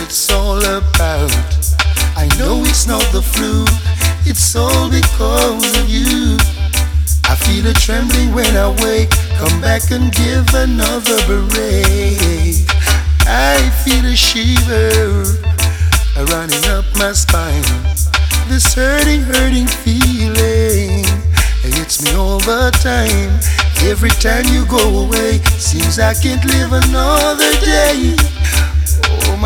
it's all about. I know it's not the flu, it's all because of you. I feel a trembling when I wake, come back and give another break. I feel a shiver running up my spine. This hurting feeling, it hits me all the time. Every time you go away, seems I can't live another day.